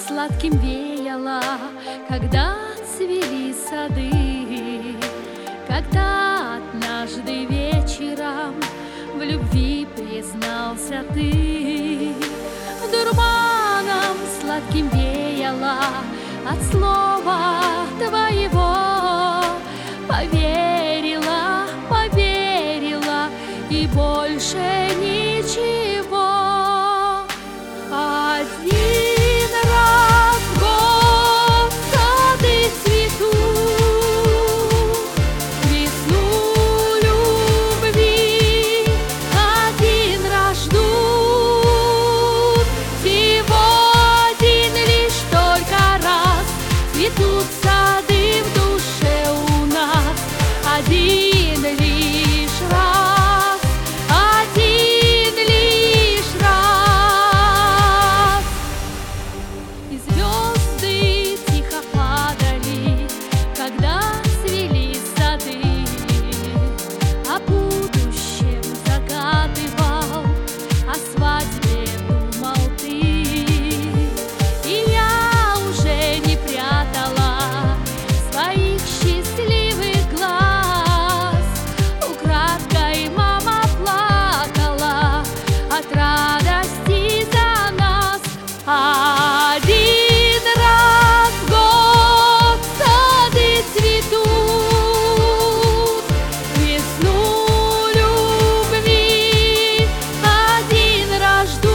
сладким веяло, когда цвели сады, когда однажды вечером в любви признался ты. Дурманом сладким веяло от слова твоего. Поверила, поверила и больше ничего. Один раз в год сады цветут, весну любви один раз ждут. Всего один лишь только раз цветут сады в душе у нас. Один лишь раз, один лишь раз. И звезды тихо падали, когда цвели сады. О будущем загадывал, о свадьбе думал ты. И я уже не прятала своих счастливых глаз. Украдкой мама плакала от радости за нас. Один раз в год сады цветут, весну любви один раз ждут.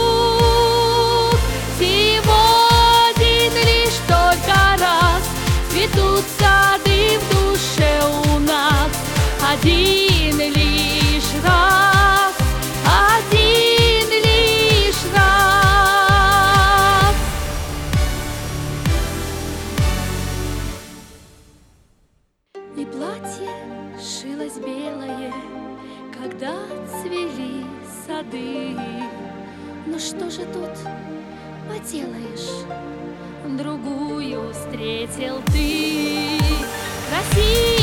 Всего один лишь только раз цветут сады в душе у нас. Один лишь раз, один лишь раз. И платье шилось белое, когда цвели сады. Ну что же тут поделаешь, другую встретил ты. Красивая